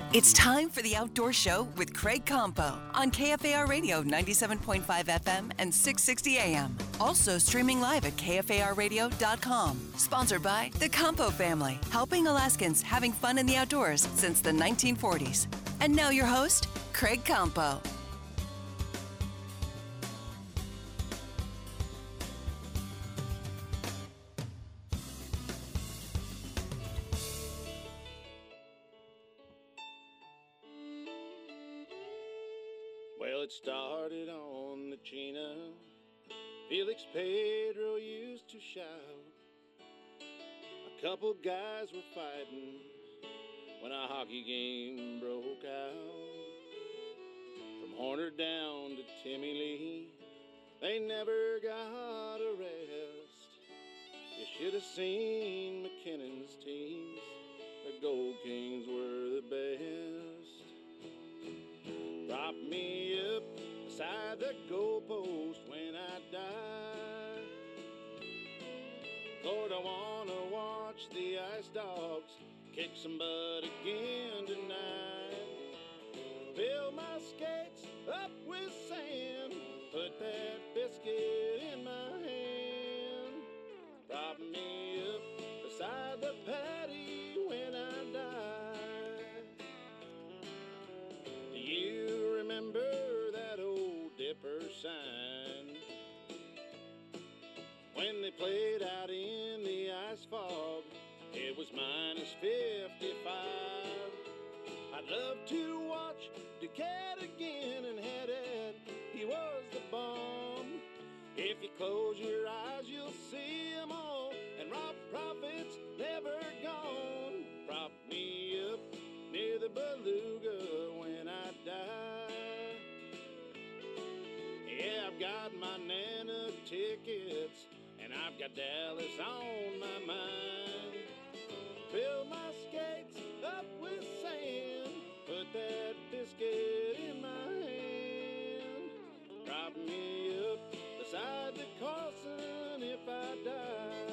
It's time for the Outdoor Show with Craig Campo on KFAR Radio 97.5 FM and 660 AM. Also streaming live at KFARradio.com. Sponsored by the Campo family, helping Alaskans having fun in the outdoors since the 1940s. And now your host, Craig Campo. Well, it started on the Chena. Felix Pedro used to shout. A couple guys were fighting when a hockey game broke out. From Horner down to Timmy Lee, they never got a rest. You should have seen McKinnon's teams. The Gold Kings were the best. Prop me up beside the goalpost when I die. Lord, I wanna watch the Ice Dogs kick some butt again tonight. Fill my skates up with sand, put that biscuit in my hand. Prop me up beside the patty when I die. Do you remember that old Dipper sign? When they played out in the ice fog, it was minus 55. I'd love to watch Duquette again and head it. He was the bomb. If you close your eyes, you'll see them all. And Rob Prophet's never gone. Prop me up near the Beluga when I die. Yeah, I've got my Nana tickets, and I've got Dallas on my mind. Fill my skates up with sand, put that biscuit in my hand. Prop me up beside the Carlson if I die.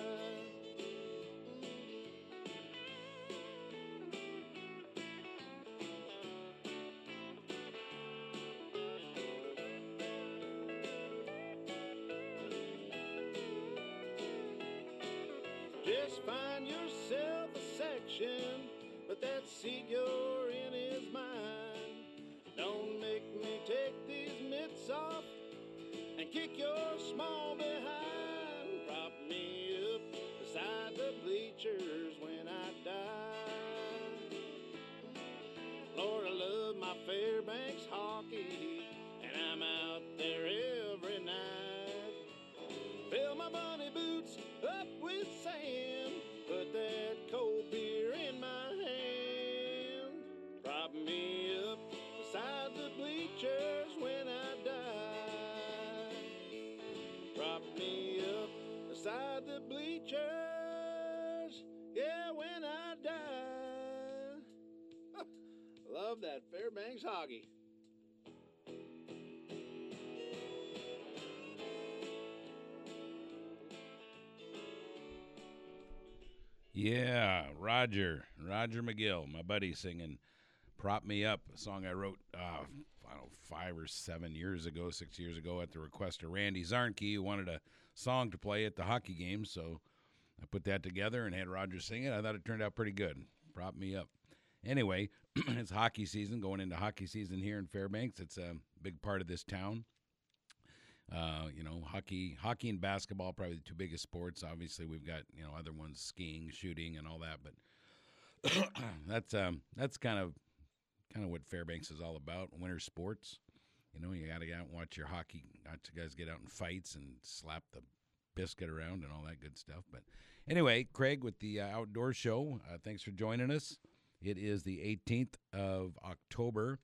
Just find yourself a section, but that seat you're in is mine. Don't make me take these mitts off and kick your small behind. Prop me up beside the bleachers when I die. Lord, I love my Fairbanks hockey, and I'm out there every night. Fill my bunny boots up with sand, put that cold beer in my hand. Prop me up beside the bleachers when I die. Prop me up beside the bleachers, yeah, when I die. Love that Fairbanks hockey. Yeah, Roger McGill, my buddy, singing Prop Me Up, a song I wrote, I don't know, 5 or 7 years ago, 6 years ago, at the request of Randy Zarnke, who wanted a song to play at the hockey game, so I put that together and had Roger sing it. I thought it turned out pretty good. Prop Me Up. Anyway, it's hockey season, going into hockey season here in Fairbanks. It's a big part of this town. Hockey and basketball, probably the two biggest sports. Obviously, we've got, other ones, skiing, shooting, and all that. But that's kind of what Fairbanks is all about. Winter sports. You got to get out and watch your hockey. Watch you guys get out in fights and slap the biscuit around and all that good stuff. But anyway, Craig with the Outdoor Show. Thanks for joining us. It is the 18th of October.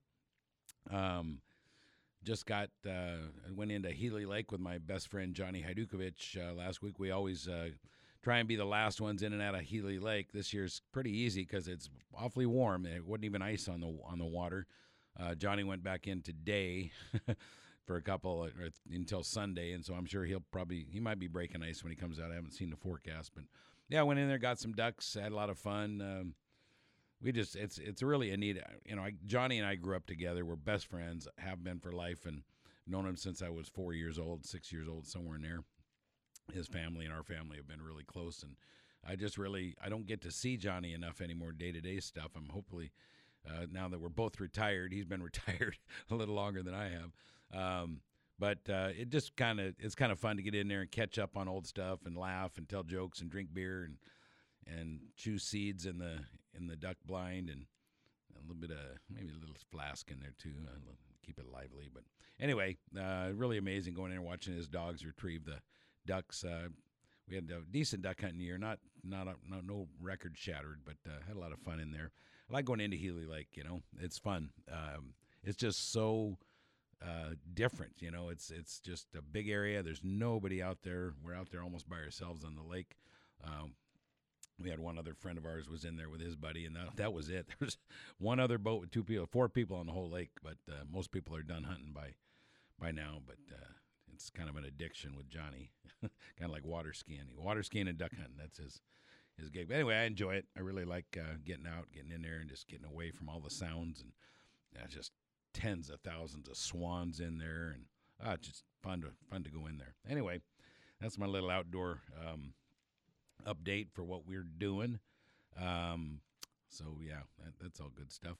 Just went into Healy Lake with my best friend Johnny Hajdukovic last week. We always try and be the last ones in and out of Healy Lake. This year's pretty easy because it's awfully warm. It wasn't even ice on the water. Johnny went back in today for a couple or until Sunday, and so I'm sure he might be breaking ice when he comes out. I haven't seen the forecast, but yeah, I went in there, got some ducks, had a lot of fun. it's really a neat. Johnny and I grew up together. We're best friends, have been for life, and known him since I was 4 years old, 6 years old, somewhere in there. His family and our family have been really close, and I don't get to see Johnny enough anymore, day-to-day stuff. I'm hopefully, now that we're both retired, he's been retired a little longer than I have. But it's kind of fun to get in there and catch up on old stuff and laugh and tell jokes and drink beer and chew seeds in the duck blind, and a little bit of maybe a little flask in there too. Keep it lively. But anyway, really amazing going in and watching his dogs retrieve the ducks. We had a decent duck hunting year, no record shattered, but had a lot of fun in there. I like going into Healy Lake. It's fun. It's just so different. It's just a big area. There's nobody out there. We're out there almost by ourselves on the lake. We had one other friend of ours was in there with his buddy, and that was it. There's one other boat with 4 people on the whole lake, but most people are done hunting by now. But it's kind of an addiction with Johnny, kind of like water skiing and duck hunting. That's his gig. But anyway, I enjoy it. I really like getting out, getting in there, and just getting away from all the sounds, and just tens of thousands of swans in there, and it's just fun to go in there. Anyway, that's my little outdoor update for what we're doing. So yeah, that's all good stuff.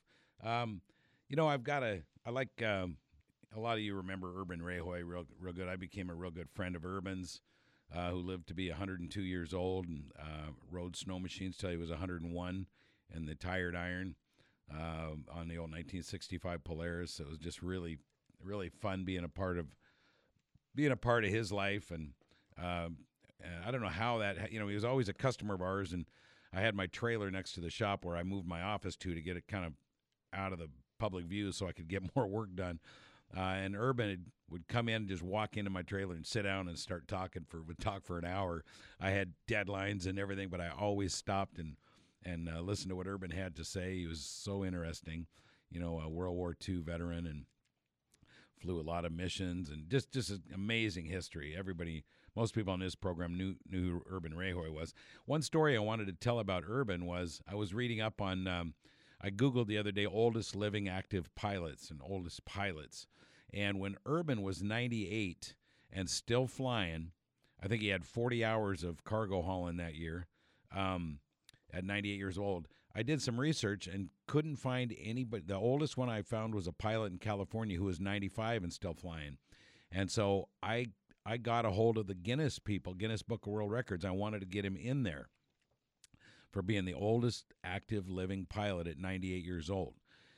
I like a lot of you remember Urban Rahoy real good. I became a real good friend of Urban's, who lived to be 102 years old and rode snow machines till he was 101 in the tired iron on the old 1965 Polaris. So it was just really, really fun being a part of his life. And I don't know how that, he was always a customer of ours, and I had my trailer next to the shop where I moved my office to get it kind of out of the public view so I could get more work done. And Urban would come in and just walk into my trailer and sit down and start would talk for an hour. I had deadlines and everything, but I always stopped and listened to what Urban had to say. He was so interesting, a World War II veteran, and flew a lot of missions, and just an amazing history. Most people on this program knew who Urban Rahoy was. One story I wanted to tell about Urban was I was reading up on, I Googled the other day, oldest living active pilots and oldest pilots. And when Urban was 98 and still flying, I think he had 40 hours of cargo hauling that year, at 98 years old. I did some research and couldn't find anybody. The oldest one I found was a pilot in California who was 95 and still flying. And so I got a hold of the Guinness Book of World Records. I wanted to get him in there for being the oldest active living pilot at 98 years old.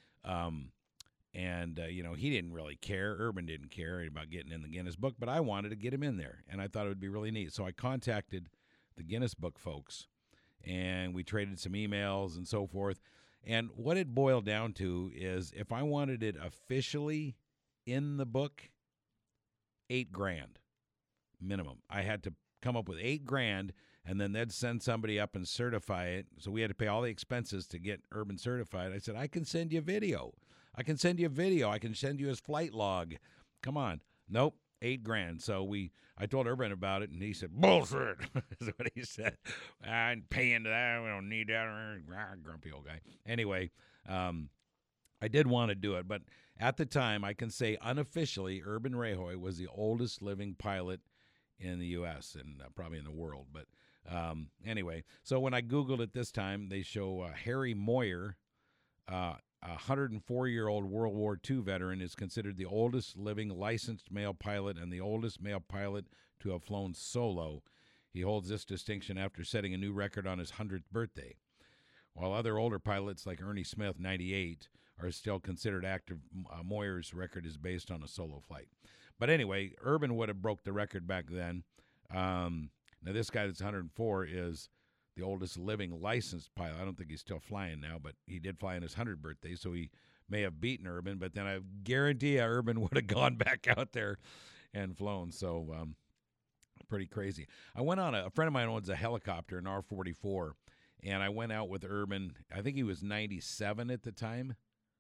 He didn't really care. Urban didn't care about getting in the Guinness Book, but I wanted to get him in there, and I thought it would be really neat. So I contacted the Guinness Book folks, and we traded some emails and so forth. And what it boiled down to is if I wanted it officially in the book, $8,000 minimum. I had to come up with $8,000, and then they'd send somebody up and certify it. So we had to pay all the expenses to get Urban certified. I said, I can send you video. I can send you his flight log. Come on. Nope, $8,000. So I told Urban about it, and he said, bullshit, is what he said. I ain't paying that. We don't need that. Grumpy old guy. Anyway, I did want to do it, but at the time, I can say unofficially, Urban Rahoy was the oldest living pilot in the U.S. and probably in the world. But anyway, so when I Googled it this time, they show Harry Moyer, a 104-year-old World War II veteran, is considered the oldest living licensed male pilot and the oldest male pilot to have flown solo. He holds this distinction after setting a new record on his 100th birthday. While other older pilots like Ernie Smith, 98, are still considered active, Moyer's record is based on a solo flight. But anyway, Urban would have broke the record back then. Now, this guy that's 104 is the oldest living licensed pilot. I don't think he's still flying now, but he did fly on his 100th birthday, so he may have beaten Urban. But then I guarantee Urban would have gone back out there and flown. So pretty crazy. I went on a friend of mine owns a helicopter, an R-44, and I went out with Urban. I think he was 97 at the time.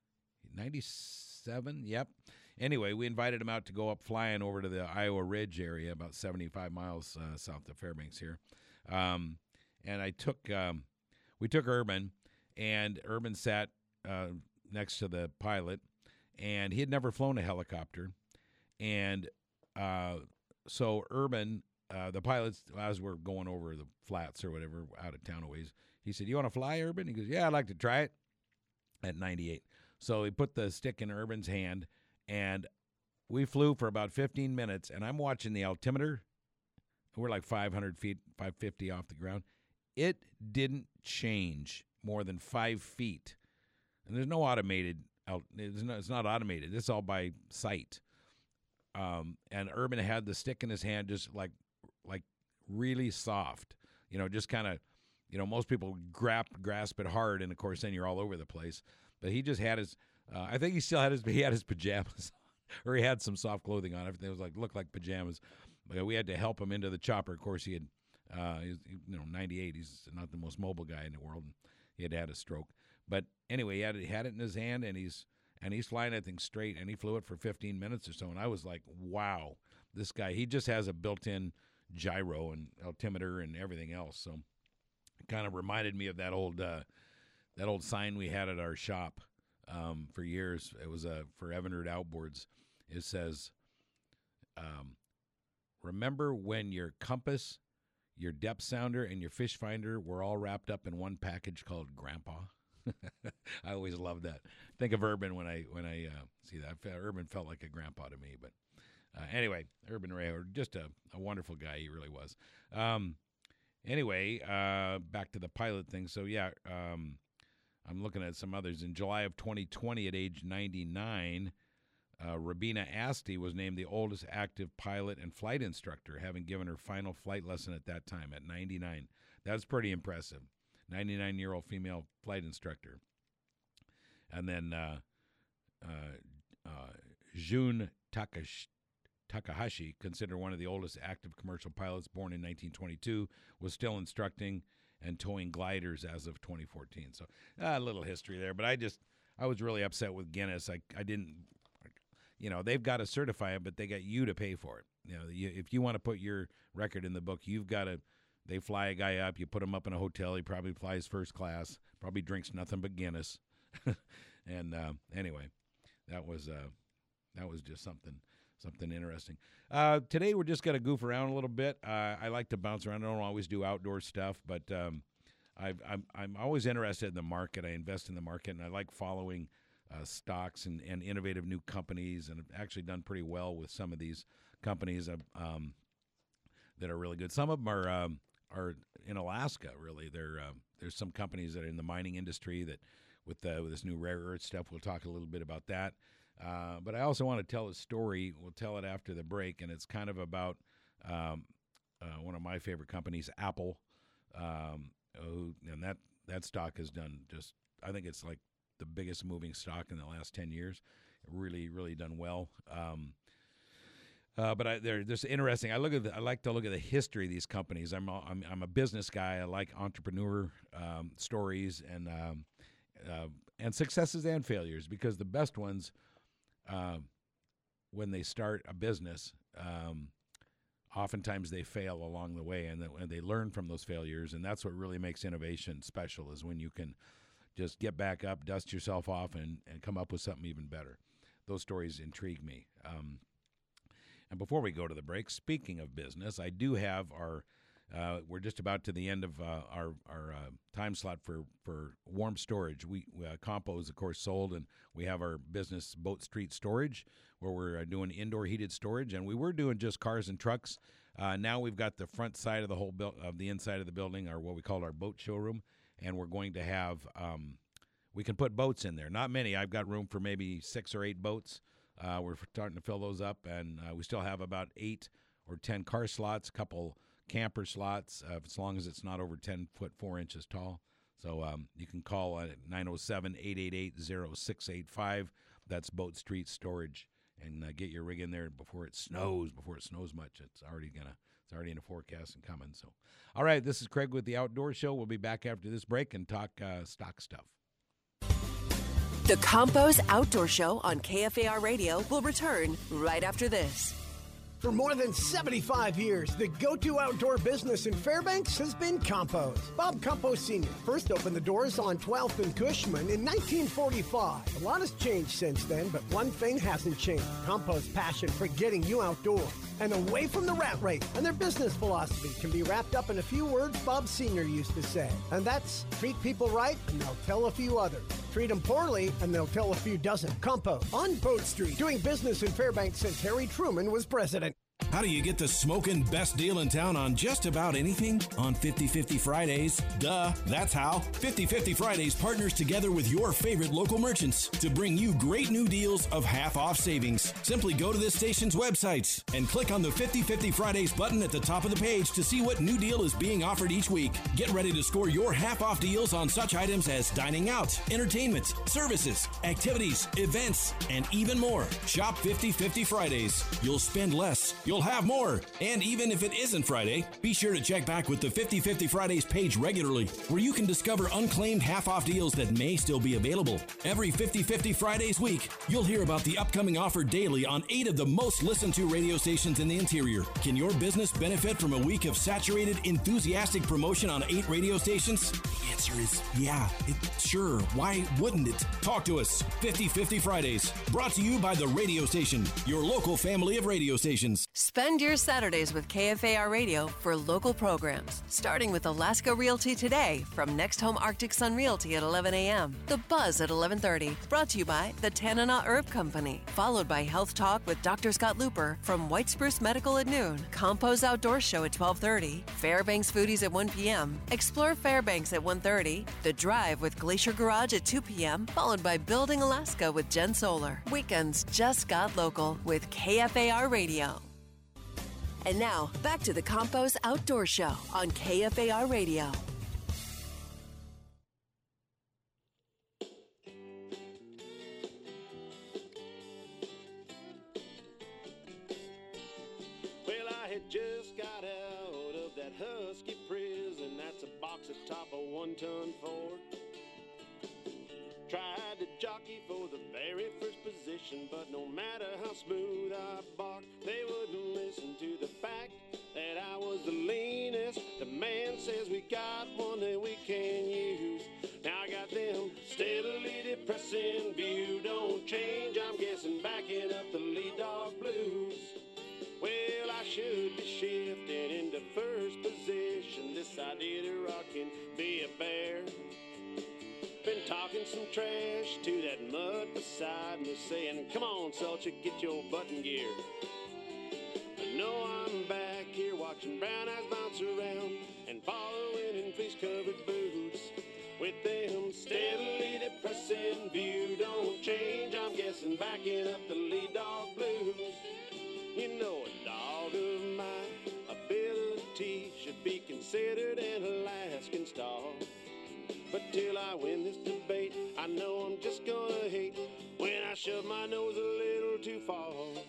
97? Yep. Anyway, we invited him out to go up flying over to the Iowa Ridge area, about 75 miles south of Fairbanks here. And we took Urban, and Urban sat next to the pilot, and he had never flown a helicopter. And so Urban, the pilots, as we're going over the flats or whatever, out of town a ways, he said, "You want to fly, Urban?" He goes, "Yeah, I'd like to try it." At 98. So he put the stick in Urban's hand, and we flew for about 15 minutes, and I'm watching the altimeter. We're like 500 feet, 550 off the ground. It didn't change more than 5 feet. And there's no automated, it's not automated. It's all by sight. And Urban had the stick in his hand just like really soft, just kind of, most people grasp it hard, and of course then you're all over the place. But he just had his, I think he still had his pajamas on, or he had some soft clothing on. Everything was looked like pajamas. But we had to help him into the chopper. Of course, he had, 98. He's not the most mobile guy in the world. He had a stroke. But anyway, he had it in his hand, and he's flying that thing straight, and he flew it for 15 minutes or so. And I was like, wow, this guy, he just has a built-in gyro and altimeter and everything else. So it kind of reminded me of that old sign we had at our shop for years. It was for Evinrude Outboards. It says, remember when your compass, your depth sounder, and your fish finder were all wrapped up in one package called Grandpa? I always loved that. Think of Urban when I see that. Urban felt like a grandpa to me. But anyway, Urban Ray, just a wonderful guy. He really was. Anyway, back to the pilot thing. So, yeah, I'm looking at some others. In July of 2020, at age 99, Rabina Asti was named the oldest active pilot and flight instructor, having given her final flight lesson at that time at 99. That's pretty impressive. 99-year-old female flight instructor. And then Jun Takahashi, considered one of the oldest active commercial pilots, born in 1922, was still instructing and towing gliders as of 2014. So a little history there. But I was really upset with Guinness. I didn't, they've got to certify it, but they got you to pay for it. If you want to put your record in the book, you've got to. They fly a guy up. You put him up in a hotel. He probably flies first class. Probably drinks nothing but Guinness. And anyway, that was just something interesting. Today we're just going to goof around a little bit. I like to bounce around. I don't always do outdoor stuff, but I'm always interested in the market. I invest in the market, and I like following stocks and innovative new companies, and I've actually done pretty well with some of these companies that are really good. Some of them are in Alaska, really. There's some companies that are in the mining industry that with this new rare earth stuff. We'll talk a little bit about that. But I also want to tell a story. We'll tell it after the break, and it's kind of about one of my favorite companies, Apple. And that stock has done just, I think it's like the biggest moving stock in the last 10 years. Really, really done well. But they're just interesting. I like to look at the history of these companies. I'm a business guy. I like entrepreneur stories and successes and failures, because the best ones, when they start a business, oftentimes they fail along the way, and they learn from those failures, and that's what really makes innovation special, is when you can just get back up, dust yourself off, and come up with something even better. Those stories intrigue me. And before we go to the break, speaking of business, I do have we're just about to the end of our time slot for warm storage. Compo is, of course, sold, and we have our business Boat Street Storage, where we're doing indoor heated storage, and we were doing just cars and trucks. Now we've got the front side of the whole of the inside of the building, or what we call our boat showroom, and we're going to have we can put boats in there. Not many. I've got room for maybe 6 or 8 boats. We're starting to fill those up, and we still have about 8 or 10 car slots, a couple camper slots, as long as it's not over 10 foot 4 inches tall. So you can call at 907-888-0685. That's Boat Street Storage, and get your rig in there before it snows much. It's already in the forecast and coming. So, all right, this is Craig with the Outdoor Show. We'll be back after this break and talk stock stuff. The Campos Outdoor Show on KFAR Radio will return right after this. For more than 75 years, the go-to outdoor business in Fairbanks has been Compo's. Bob Compo's Sr. first opened the doors on 12th and Cushman in 1945. A lot has changed since then, but one thing hasn't changed. Compo's passion for getting you outdoors and away from the rat race. And their business philosophy can be wrapped up in a few words Bob Sr. used to say. And that's, treat people right and they'll tell a few others. Treat them poorly and they'll tell a few dozen. Compo on Boat Street, doing business in Fairbanks since Harry Truman was president. How do you get the smoking best deal in town on just about anything? On 50/50 Fridays. Duh, that's how. 50/50 Fridays partners together with your favorite local merchants to bring you great new deals of half-off savings. Simply go to this station's websites and click on the 50/50 Fridays button at the top of the page to see what new deal is being offered each week. Get ready to score your half-off deals on such items as dining out, entertainment, services, activities, events, and even more. Shop 50/50 Fridays. You'll spend less. You'll have more. And even if it isn't Friday, be sure to check back with the 50/50 Fridays page regularly, where you can discover unclaimed half-off deals that may still be available. Every 50/50 Fridays week, you'll hear about the upcoming offer daily on 8 of the most listened to radio stations in the interior. Can your business benefit from a week of saturated, enthusiastic promotion on 8 radio stations? The answer is yeah. Sure. Why wouldn't it? Talk to us. 50/50 Fridays. Brought to you by the radio station, your local family of radio stations. Spend your Saturdays with KFAR Radio for local programs, starting with Alaska Realty Today from Next Home Arctic Sun Realty at 11 a.m., The Buzz at 11:30, brought to you by the Tanana Herb Company, followed by Health Talk with Dr. Scott Looper from White Spruce Medical at noon, Compo's Outdoor Show at 12:30, Fairbanks Foodies at 1 p.m., Explore Fairbanks at 1:30, The Drive with Glacier Garage at 2 p.m., followed by Building Alaska with Jen Solar. Weekends just got local with KFAR Radio. And now, back to the Compo's Outdoor Show on KFAR Radio. Well, I had just got out of that Husky prison. That's a box atop a 1-ton Ford. Tried to jockey for the very first position, but no matter how smooth I barked, they wouldn't listen to the fact that I was the leanest. The man says we got one that we can use. Now I got them steadily depressing view. Don't change, I'm guessing, backing up the lead dog blues. Well, I should be shifting into first position. This idea that rock can be a bear. Been talking some trash to that mud beside me, saying, come on, Sulcher, get your button gear. I know I'm back here watching brown eyes bounce around and following in fleece-covered boots. With them steadily depressing view, don't change, I'm guessing, backing up the lead dog blues. You know, a dog of my ability should be considered an Alaskan star. But till I win this debate, I know I'm just gonna hate when I shove my nose a little too far.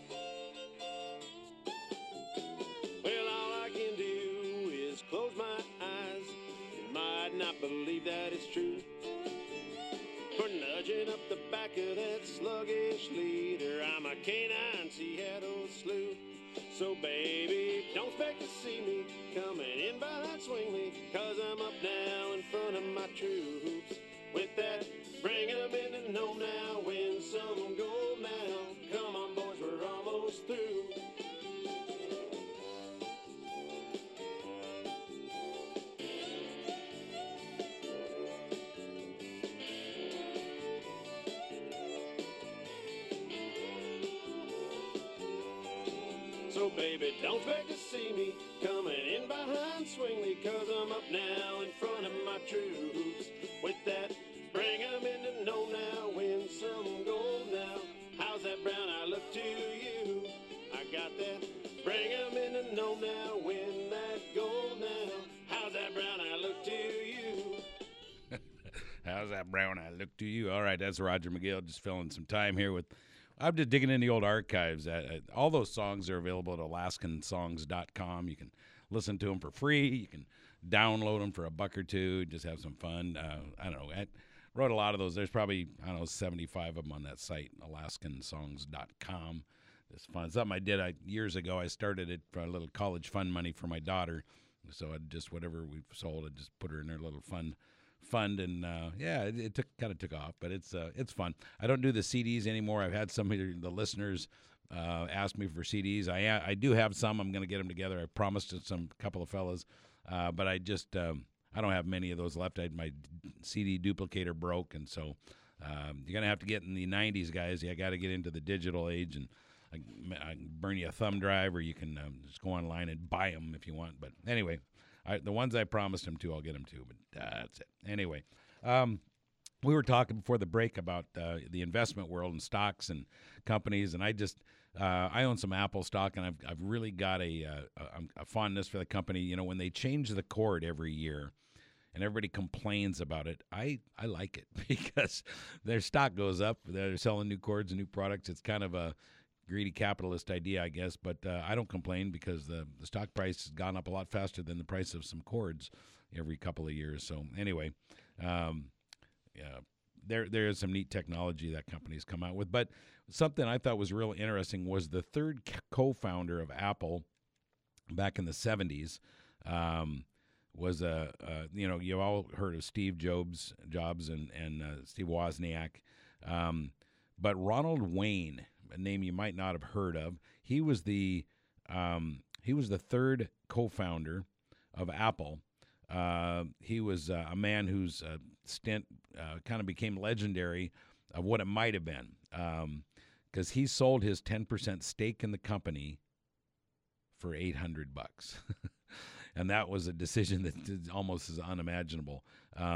Well, all I can do is close my eyes. You might not believe that it's true. For nudging up the back of that sluggish leader, I'm a canine Seattle sleuth. So baby, don't expect to see me coming in behind Swingley, 'cause I'm up now in front of my troops. With that, bring 'em in to know now, win some gold now. Come on boys, we're almost through. So baby, don't expect to see me coming in behind Swingley, 'cause I'm up now in front of my troops. With that, bring 'em in to know now, win some gold now. How's that brown eye look to you? I got that. Bring 'em in to know now, win that gold now. How's that brown eye look to you? How's that brown eye look to you? All right, that's Roger McGill, just filling some time here with. I'm just digging in the old archives. All those songs are available at AlaskanSongs.com. You can listen to them for free. You can download them for $1 or $2. Just have some fun. I don't know. I wrote a lot of those. There's probably, 75 of them on that site, AlaskanSongs.com. this fund. Something I did years ago. I started it for a little college fund money for my daughter. So I just whatever we sold, I just put her in her little fund, and it kind of took off. But it's fun. I don't do the CDs anymore. I've had some of the listeners ask me for CDs. I do have some. I'm going to get them together. I promised to some couple of fellas, but I just I don't have many of those left. My CD duplicator broke, and so you're going to have to get in the 90s, guys. You got to get into the digital age, and I can burn you a thumb drive, or you can just go online and buy them if you want. But anyway, the ones I promised them to, I'll get them to. But that's it. Anyway, we were talking before the break about the investment world and stocks and companies, and I own some Apple stock, and I've really got a fondness for the company. You know, when they change the cord every year, and everybody complains about it, I like it because their stock goes up. They're selling new cords and new products. It's kind of a greedy capitalist idea, I guess, but I don't complain because the stock price has gone up a lot faster than the price of some cords every couple of years. So anyway, there is some neat technology that companies come out with. But something I thought was real interesting was the third co-founder of Apple back in the 70s was you all heard of Steve Jobs and Steve Wozniak, but Ronald Wayne, a name you might not have heard of. He was the third co-founder of Apple. He was a man whose stint kind of became legendary of what it might have been, because he sold his 10% stake in the company for $800, and that was a decision that almost is unimaginable.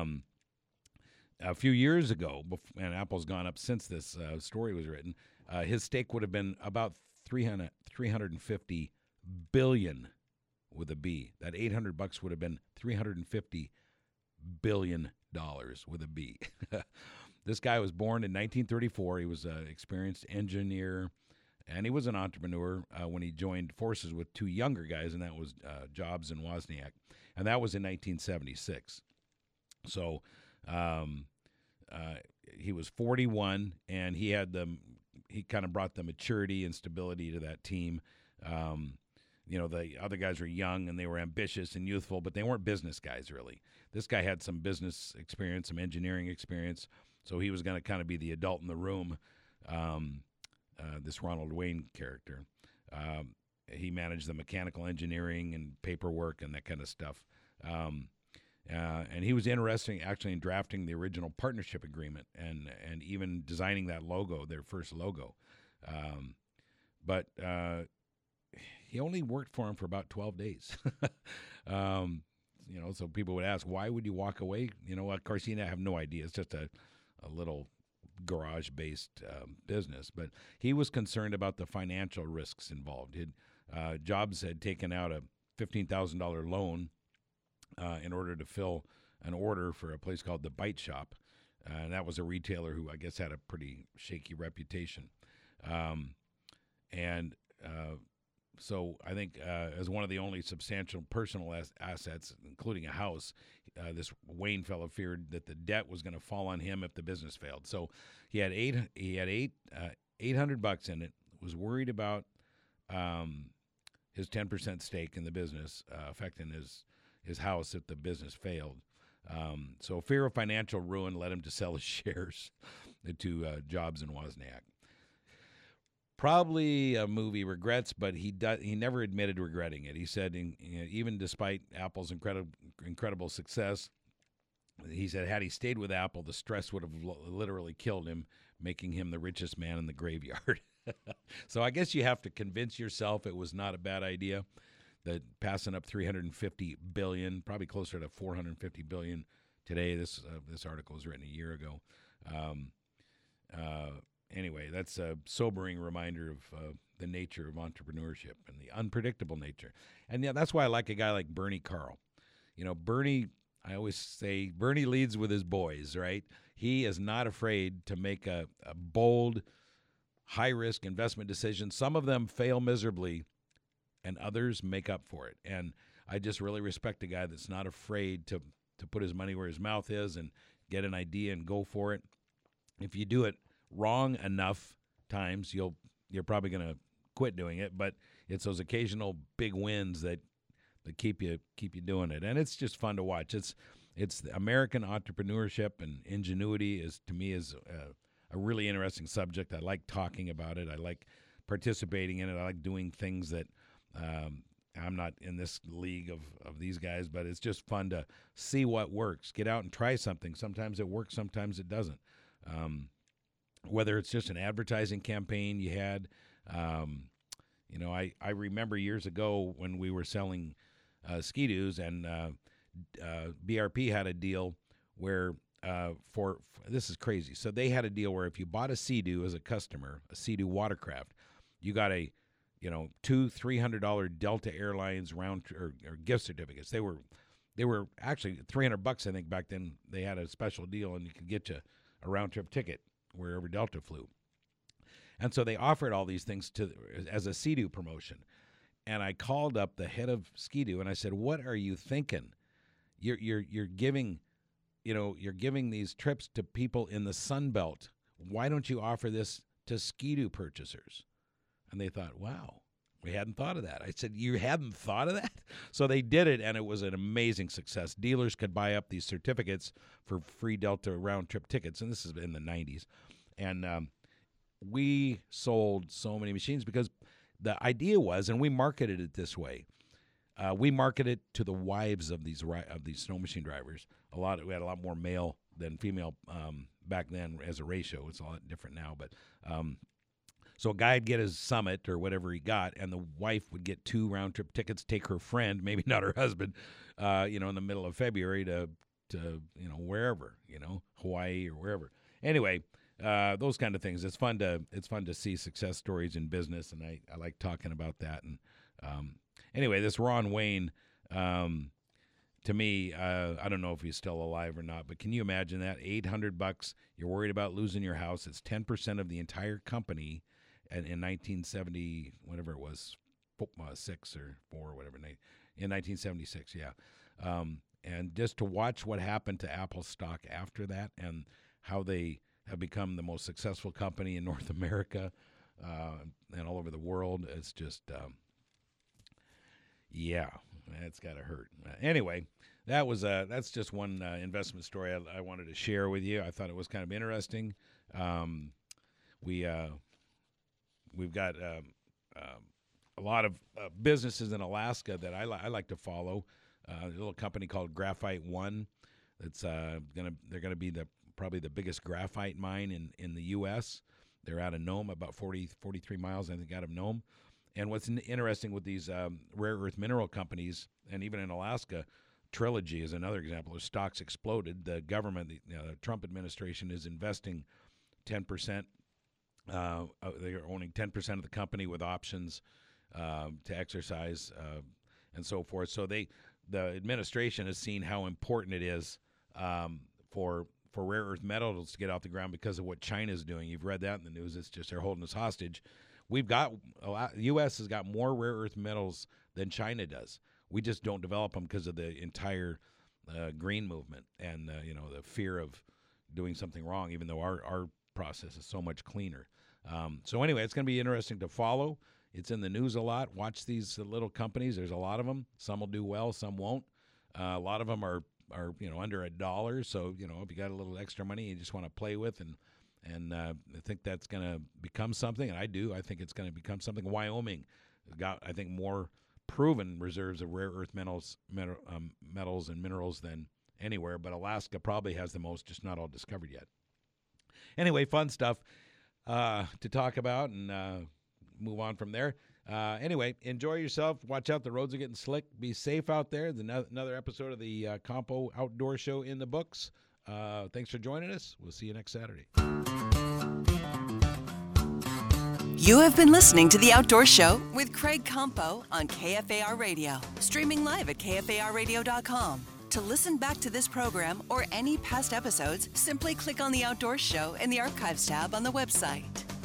A few years ago, and Apple's gone up since this story was written, his stake would have been about $350 billion with a B. That $800 would have been $350 billion with a B. This guy was born in 1934. He was an experienced engineer, and he was an entrepreneur when he joined forces with two younger guys, and that was Jobs and Wozniak, and that was in 1976. So he was 41, and he kind of brought the maturity and stability to that team. The other guys were young and they were ambitious and youthful, but they weren't business guys really. This guy had some business experience, some engineering experience, so he was going to kind of be the adult in the room. This Ronald Wayne character, he managed the mechanical engineering and paperwork and that kind of stuff. And he was interested actually in drafting the original partnership agreement and even designing that logo, their first logo. But he only worked for him for about 12 days. So people would ask, why would you walk away? Of course, I have no idea. It's just a little garage-based business. But he was concerned about the financial risks involved. Jobs had taken out a $15,000 loan in order to fill an order for a place called the Bite Shop. And that was a retailer who I guess had a pretty shaky reputation. So I think as one of the only substantial personal assets, including a house, this Wayne fellow feared that the debt was going to fall on him if the business failed. So he had $800 in it, was worried about his 10% stake in the business affecting his house if the business failed. So fear of financial ruin led him to sell his shares to Jobs and Wozniak. Probably a movie regrets, but he never admitted regretting it. He said, even despite Apple's incredible success, he said had he stayed with Apple, the stress would have literally killed him, making him the richest man in the graveyard. So I guess you have to convince yourself it was not a bad idea. That passing up $350 billion, probably closer to $450 billion today. This article was written a year ago. Anyway, that's a sobering reminder of the nature of entrepreneurship and the unpredictable nature. And yeah, that's why I like a guy like Bernie Carl. Bernie, I always say Bernie leads with his boys, right? He is not afraid to make a bold, high-risk investment decision. Some of them fail miserably, and others make up for it. And I just really respect a guy that's not afraid to put his money where his mouth is and get an idea and go for it. If you do it wrong enough times, you're probably going to quit doing it, but it's those occasional big wins that keep you doing it, and it's just fun to watch. It's the American entrepreneurship and ingenuity to me is a really interesting subject. I like talking about it. I like participating in it. I like doing things that I'm not in this league of these guys, but it's just fun to see what works. Get out and try something. Sometimes it works, sometimes it doesn't. Whether it's just an advertising campaign you had, I remember years ago when we were selling Ski-Doos, and BRP had a deal where for this is crazy. So they had a deal where if you bought a Sea-Doo as a customer, a Sea-Doo watercraft, you got a $200-$300 Delta Airlines round or gift certificates. They were actually $300, I think, back then. They had a special deal, and you could get you a round trip ticket wherever Delta flew. And so they offered all these things as a Sea-Doo promotion. And I called up the head of Ski-Doo and I said, "What are you thinking? You're giving, you're giving these trips to people in the Sun Belt. Why don't you offer this to Ski-Doo purchasers?" And they thought, "Wow, we hadn't thought of that." I said, "You hadn't thought of that?" So they did it, and it was an amazing success. Dealers could buy up these certificates for free Delta round-trip tickets, and this is in the 90s. And we sold so many machines because the idea was, and we marketed it this way, we marketed to the wives of these snow machine drivers. We had a lot more male than female back then as a ratio. It's a lot different now, but so a guy would get his Summit or whatever he got, and the wife would get 2 round-trip tickets, take her friend, maybe not her husband, in the middle of February to wherever, Hawaii or wherever. Anyway, those kind of things. It's fun to see success stories in business, and I like talking about that. And anyway, this Ron Wayne, to me, I don't know if he's still alive or not, but can you imagine that? $800. You're worried about losing your house. It's 10% of the entire company. And in 1970, whatever it was, 6 or 4 or whatever, in 1976, yeah. And just to watch what happened to Apple stock after that and how they have become the most successful company in North America and all over the world, it's just, it's got to hurt. Anyway, that's just one investment story I wanted to share with you. I thought it was kind of interesting. We've got a lot of businesses in Alaska that I like to follow. A little company called Graphite One that's they're gonna be probably the biggest graphite mine in the U.S. They're out of Nome, about 43 miles, I think, out of Nome. And what's interesting with these rare earth mineral companies, and even in Alaska, Trilogy is another example. Their stocks exploded. The government, the Trump administration, is investing 10%. They are owning 10% of the company with options to exercise and so forth. So the administration has seen how important it is for rare earth metals to get off the ground because of what China's doing. You've read that in the news. It's just they're holding us hostage. The U.S. has got more rare earth metals than China does. We just don't develop them because of the entire green movement and the fear of doing something wrong, even though our process is so much cleaner. So anyway, it's going to be interesting to follow. It's in the news a lot. Watch these little companies. There's a lot of them. Some will do well, some won't. A lot of them are under $1. So if you got a little extra money you just want to play with, and I think that's going to become something. And I do. I think it's going to become something. Wyoming got, I think, more proven reserves of rare earth metals and minerals than anywhere. But Alaska probably has the most, just not all discovered yet. Anyway, fun stuff to talk about and move on from there. Anyway, enjoy yourself. Watch out. The roads are getting slick. Be safe out there. Another episode of the Compo Outdoor Show in the books. Thanks for joining us. We'll see you next Saturday. You have been listening to The Outdoor Show with Craig Compo on KFAR Radio. Streaming live at KFARradio.com. To listen back to this program or any past episodes, simply click on The Outdoor Show in the Archives tab on the website.